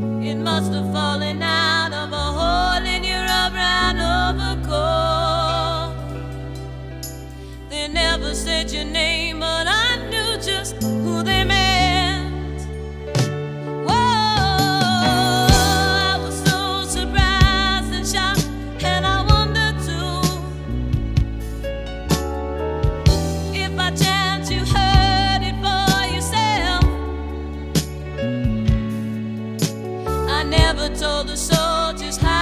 It must have fallen out of a hole in your brown overcoat. They never said your name, but I knew just who they meant. Whoa, I was so surprised and shocked, and I wondered too if by chance you heard it for yourself. I never told the soldiers how